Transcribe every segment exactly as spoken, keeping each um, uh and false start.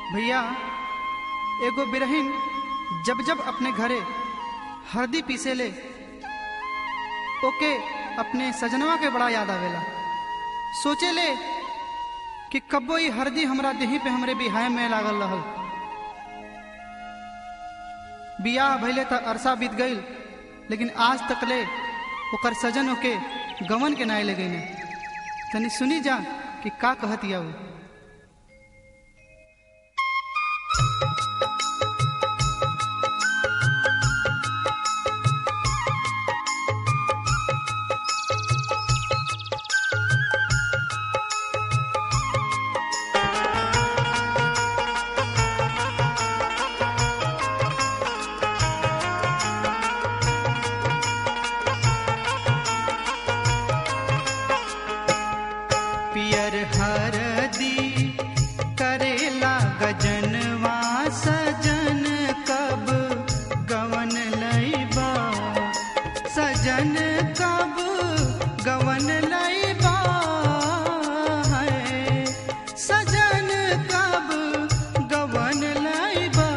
भैया एगो बिरहिन जब जब अपने घरे हरदी पीसे ले ओके अपने सजनवा के बड़ा याद आवेला। सोचे ले कि कब्बो ई हरदी हमरा देही पे हमरे बिहाय में लागल रहल। बियाह भइले त अरसा बीत गईल, लेकिन आज तक ले ओकर सजन ओके गवन के नाय ले गई। तनी सुनी जा कि का कहतिया उ। पियर हरदी करेला गजनवा सजन कब गवन लैबा, सजन कब गवन लैबा है, सजन कब गवन लैबा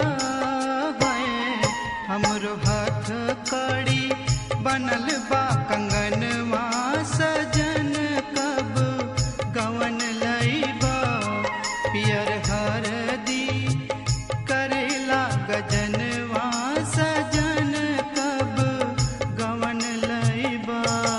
है। हमरो हाथ कड़ी बनल बा कंगनवा सजन कब गवन लैबा, पियर हरदी करेला गजनवा सजन कब गवन लैबा।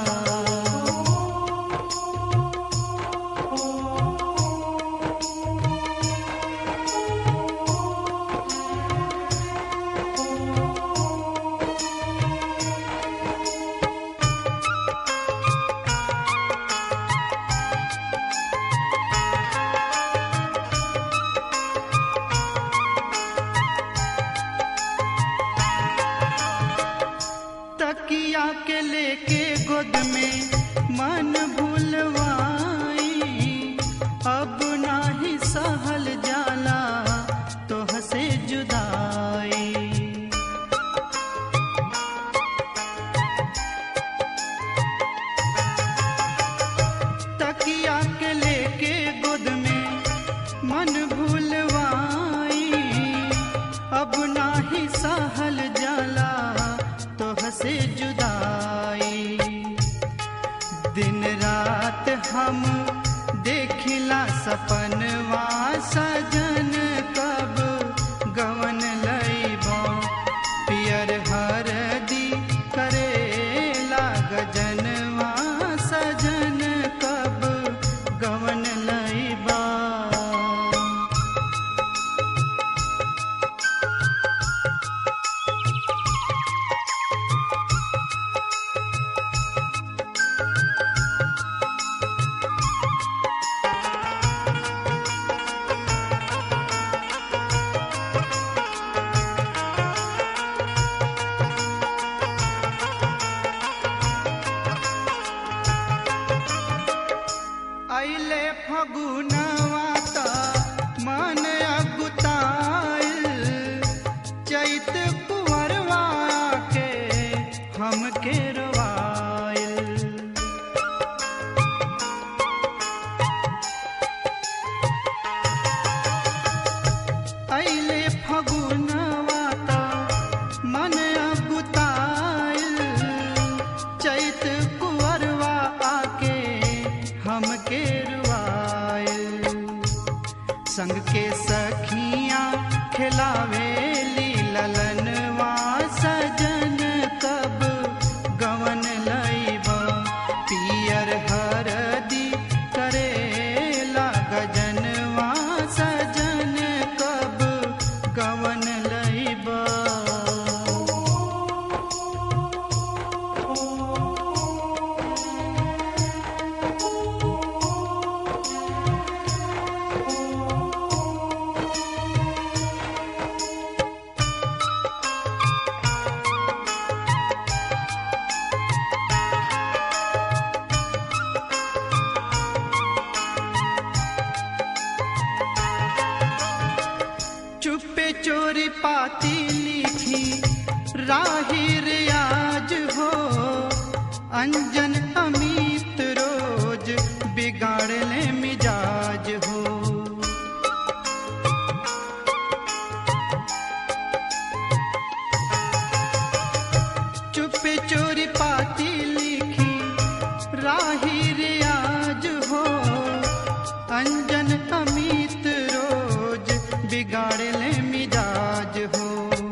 तकिया के लेके गोद में मन भूलवाई, अब नाही सहल जाला तोह से जुदाई। तकिया के लेके गोद में मन भूलवाई, अब नाही सहल जाला तोह से जुदाई। दिन रात हम देखिला सपनवा सजन कब गवन लैबा, पियर हरदी करेला गजनवा सजन कब गवन लैबा। अइले फगुनवा त मन अगुताइल, चैत कुंवरवा के हमके रोवाइल। अइले फगुनवा त मन अगुताइल, चैत कुंवरवा आके हमके रुआइल। संग के सखियां खिलावेली ललनवा सजन कब गवन लैबा, पियर हरदी करेला गजनवा सजन कब गवन लैबा। चुपे चोरी पाती लिखी राही रियाज हो, अंजन अमित रोज बिगाड़ ले मिजाज हो। पे चोरी पाती लिखी राही रियाज हो, अंजन अमित रोज बिगाड़ ले मिजाज हो।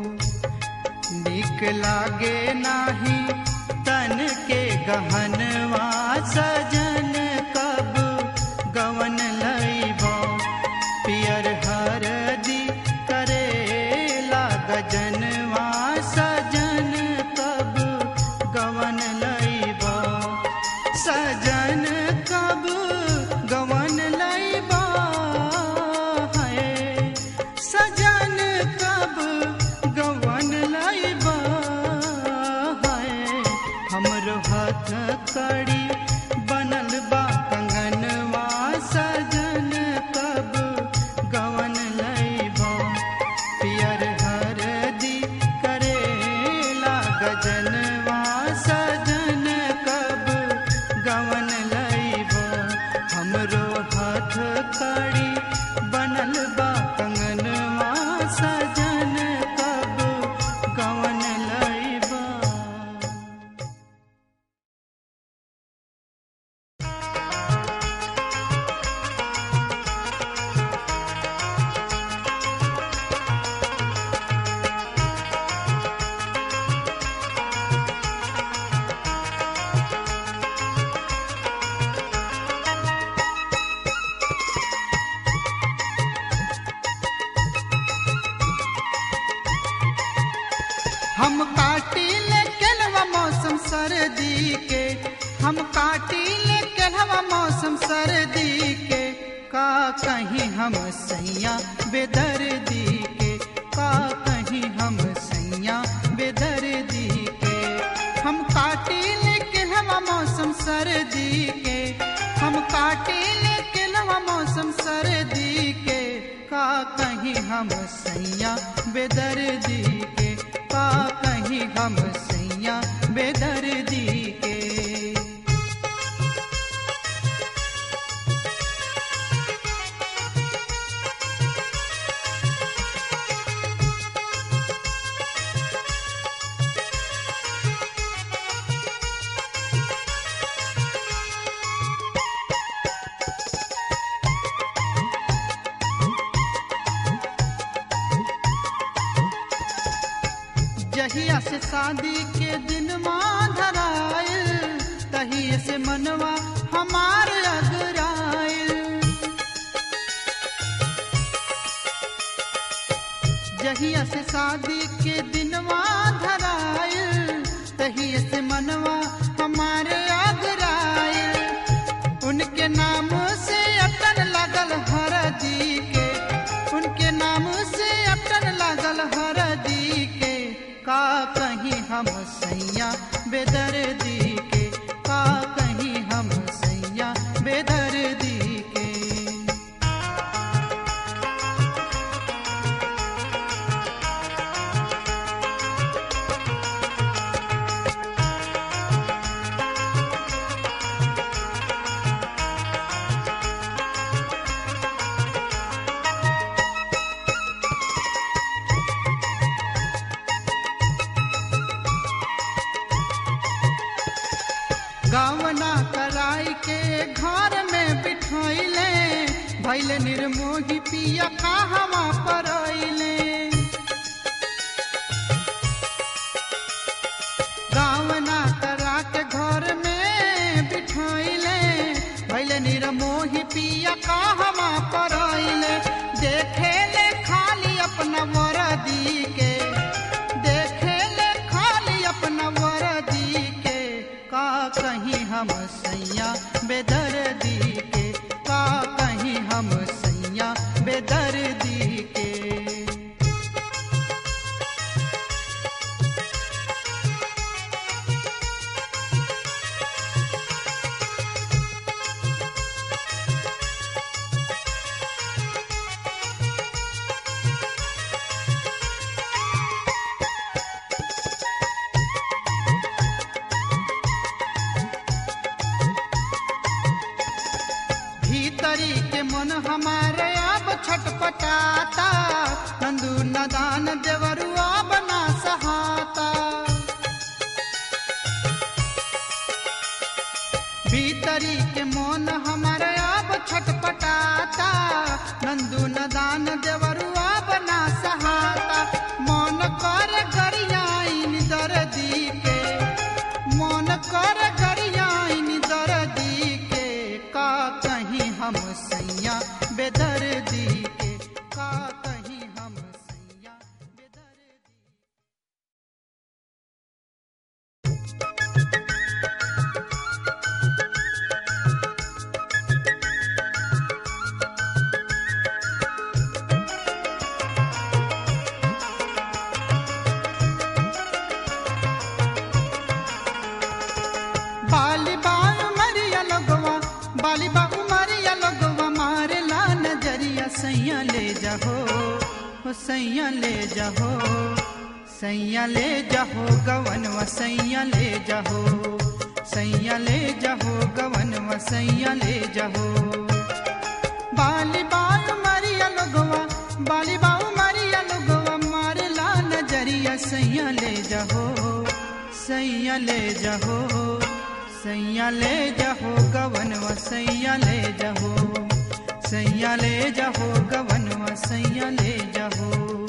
निक लागे नाही तन के गहनवा सजन कब गवन लईबा, पियर हरदी करेला गजनवा सजन कब गवन लईबा, सजन कब गवन लईबा है, सजन कब गवन लईबा है। हमरो हाथ कड़ी बनल बा कंगनवा सजन कब गवन लईबा, पियर हरदी करेला गजनवा सजन कब गवन लईबा। हमरो हाथ कड़ी बनल बा कंगनवा सजन कब गवन लईबा। हम काटी ले केलवा मौसम सर्दी के, हम काटी ले केलवा मौसम सर्दी के, का कहीं हम सैया बेदर्दी के, का कहीं हम सैया बेदर्दी के। हम काटी ले केलवा मौसम सर्दी के, हम काटी ले केलवा मौसम सर्दी के, का कहीं हम सैया बेदर्दी के, का कहीं हम सैया बेदर्दी के। जहिया से शादी के दिन मां धरायल, तहिए से मनवा हमार अगरायल। जहिया से शादी के दिन मां धरायल, तहिए से मनवा हमार अगरायल। उनके नाम से अटन लगल हरदी के, उनके नाम से अटन लगल हरदी के, का कहीं हम सैया बेदर्दी के, का कहीं हम सैया बेदर्दी के। गावना कराई के घर में बिठाइले, भैले निर्मोही पिया कहवा परइले। गावना करा के घर में बिठाइले, भैले निर्मोही पिया कहवा परइले। देखे ले खाली अपना वरदी के, देखे ले खाली अपना वरदी के, का कहीं हम सैया बेदर्दी के, का कहीं हम सैया बेदर्दी के। भीतरी के मन हम भीतरी के मोन हमारे अब छटपटाता, नंदू नदान देवरुआ बना सहाता। मन कर गरियाइन दर्दी के, मन कर गरियाइन दर्दी के, का कहीं हम सैया बेदर्दी के, का कहीं हम सैया बेदर्दी। बाली बाल मरिया लगवा, बाली बाबू मरिया लगवा, मारे ला नजरिया सैया ले जाहो, हो सैया ले जाहो, सैया ले जाहो गवनवा सैया ले जाहो, सैया ले जाहो गवनवा सैया ले जाहो। बाली बाल मरिया लगवा, बाली बाबू मरिया लगवा, मारे ला नजरिया सैया ले जाहो, सैया ले जाहो, सैया ले जाहो गवनवा सैया ले जाहो, सैया ले जाहो गवनवा सैया ले जाहो।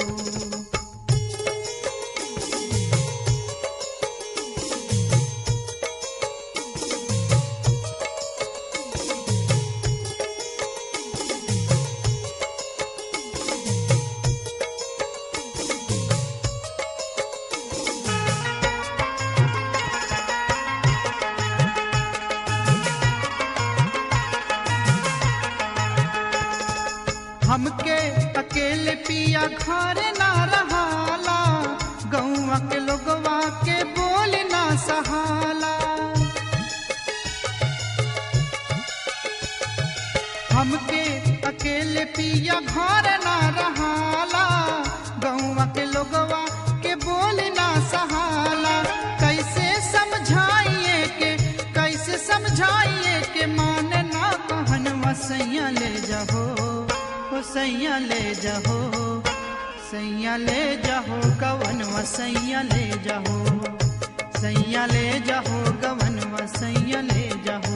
हमके अकेले पिया घर ना रहाला, गौवा के लोगवा के बोल ना सहाला। हमके अकेले पिया घर ना रहाला, गौवा के लोगवा के बोल ना सहाला। कैसे समझाइए के, कैसे समझाइए के, मान ना कहनवा सैया ले जाहो, सैया ले जाहो, सैया ले जाहो गवनवा सैया ले जाहो, सैया ले जाहो गवनवा सैया ले जाहो।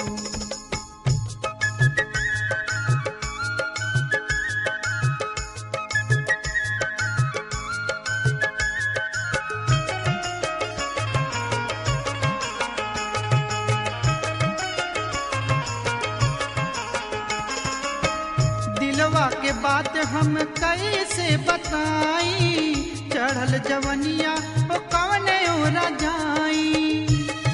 दिलवा के बात हम कैसे बताई, चढ़ल जवनिया ओ कवने ओरा जाई।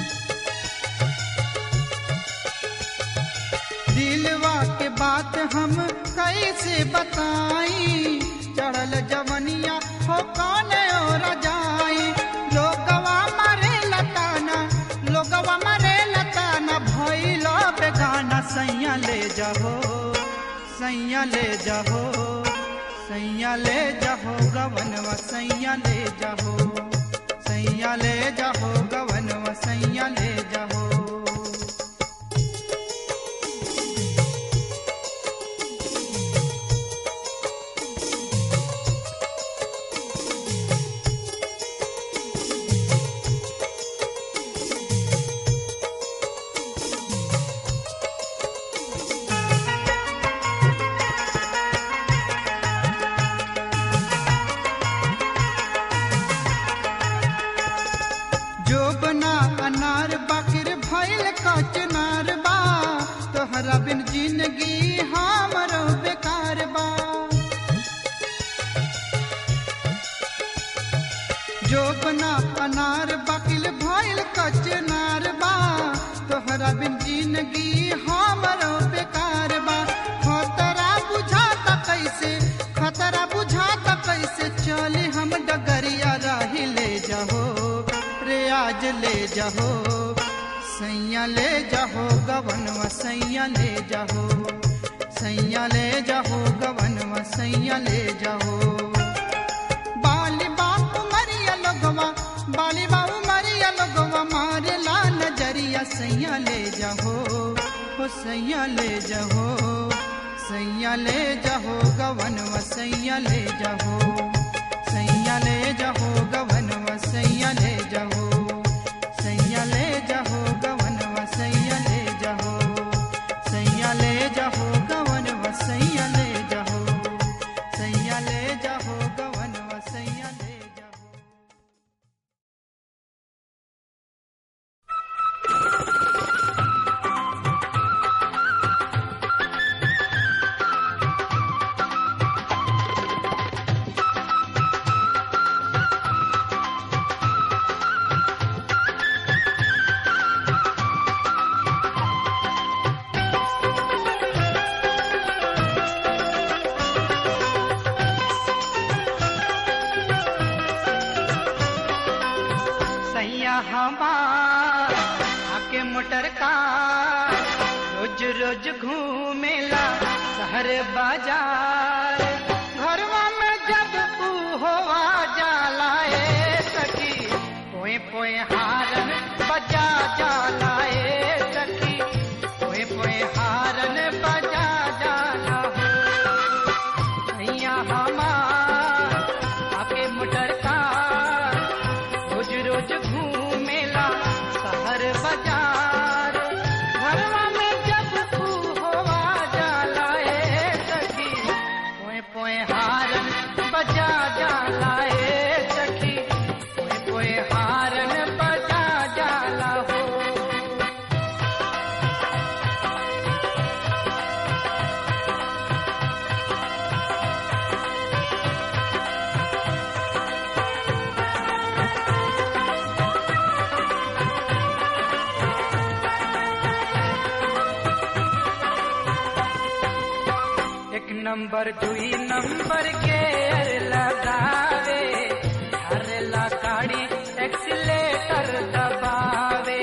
दिलवा के बात हम कैसे बताई, चढ़ल जवनिया हो कवने ओरा जाई। लोगवा मारे लताना, लोगवा मारे लताना, भइलो बेगाना सैया ले जाहो, सैया ले जाहो, सैया ले जाहो गवनवा सैया ले जाहो, सैया ले जाहो गवनवा सैया ले जाहो। अनार बाकिर भइल कचनार बा, तोहरा बिन जिंदगी हमरो बेकार बा। जोबना अनार बाकिल भइल कचनार बा, तोहरा बिन जिंदगी हमरो बेकार बा। खतरा बुझाता कैसे, खतरा बुझाता कैसे, चली हम डगरिया राही ले जाहो रे आज ले जाहो, सैया ले जाहो गवनवा सैया ले जाहो, सैया ले जाहो गवनवा सैया ले जाहो। बाली बापू मरिया लगवा, बाली बाबू मरिया लगवा, मारे ला नजरिया सैया ले जाहो, हो सैया ले जाहो, सैया ले जाहो गवनवा सैया ले जाहो, सैया ले जाहो गवनवा सैया ले जाहो, सैया ले जाहो गवनवा सैया ले आके मोटर का रोज रोज घूमेला शहर बाजार। घरवा में जब ऊ होवा जाला ए सखी पोए पोए हारन बजा जाला ए सखी पोए पोए हारन बजा जाला हो। भैया हमार आके मोटर का रोज रोज घूमेला शहर बाजार। घरवा में जब ऊ होवा जाला ए सखी पोए पोए हारन बजा जाला ए सखी पोए पोए हारन बजा जाला हो। एक नंबर दुई नंबर के लगावे हरला गाड़ी एक्सीलेटर दबावे।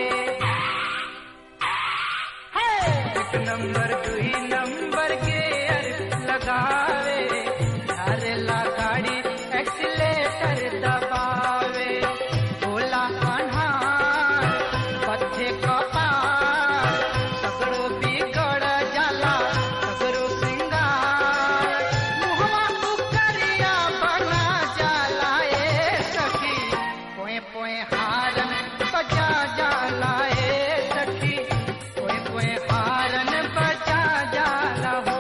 एक नंबर दुई नंबर के लगावे हरला गाड़ी एक्सीलेटर दबावे। बोला अनहार पथे कपार सगरो बिगड़ जाला सगरो सिंगार। मुहवा उकरिया बना जाला ए सखी पोए पोए हारन बजा जाला ए सखी पोए पोए हारन बजा जाला हो।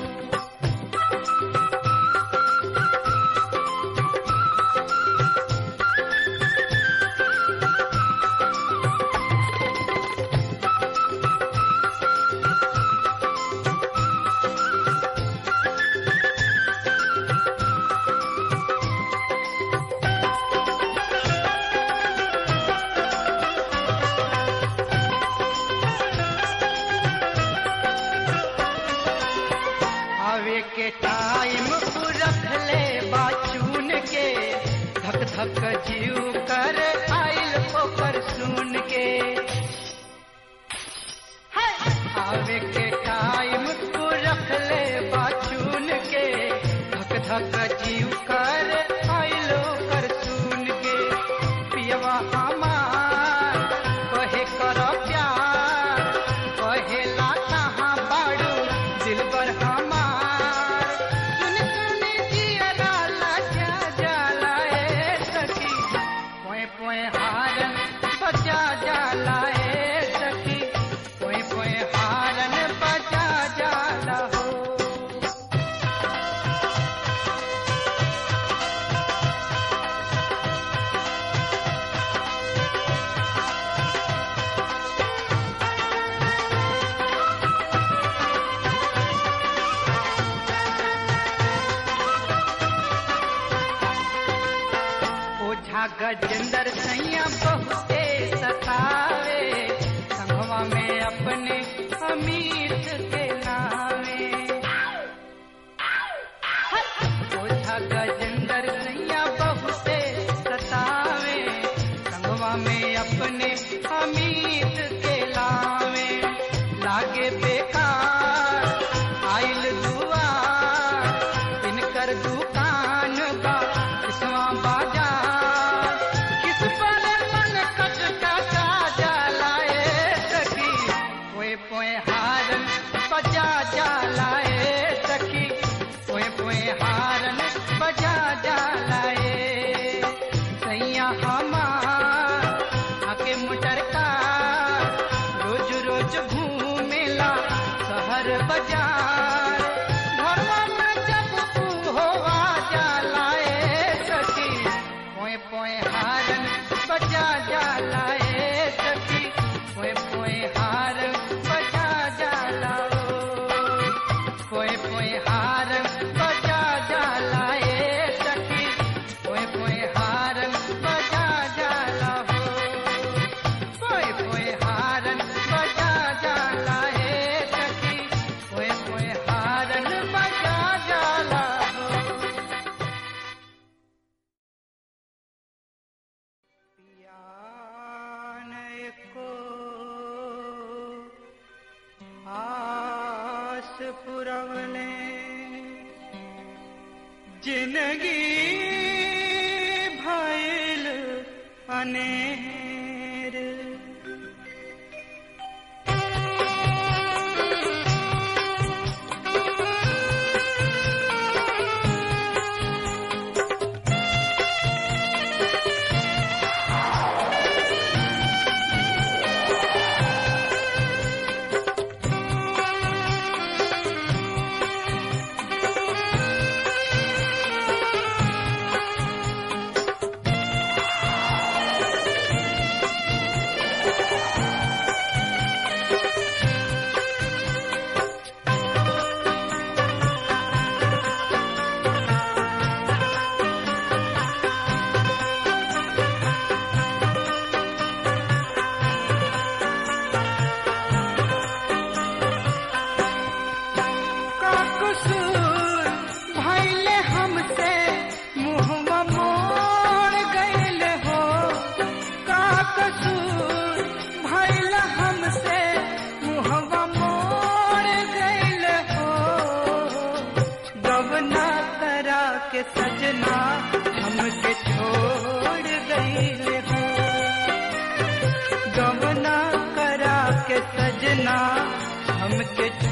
आवे के टाइम रख ले बाचून के धक धक जीव कर आइल ओकर सुन के। आवे के टाइम रख ले बाचून के धक धक जीव कर आइल ओकर सुन के। पियवा हमार कहे कर प्यार कहेला कहाँ बाड़ू दिलबर हमार। सुन सुन जियरा लजा जाला ए सखी पोए पोए हारन बजा जाला ए सखी पोए पोए हारन बजा जाला हो। ओझा गजेंद्र सैया बहुते सतावे संगवा में अपने अमीर के नावे। ओझा गजेंद्र सैया बहुते सतावे संगवा में अपने अमीर के लावे। लागे बेकार आइल दुआर इनकर दुकान बा किसवा बाजार। किस पर मन कटका जाला ए सखी पोए पोए हारन बजा जाला ए सखी पोए पोए हारन बजा जाला ए। सैया हमार आके मोटर का रोज रोज घूमेला शहर बाजार। घरवा में जब ऊ होवा जाला ए सखी पोए पोए हारन बजा जाला ए सखी पोए पोए हारन बजा जाला ओ। पोए पोए हारन बजा जाला ए सखी पोए पोए हारन बजा जाला हो। पोए पोए हारन बजा जाला ए सखी पोए पुरवले जिंदगी भइल अनेर सजना हमके छोड़ गईले हो गवना करा के सजना हमके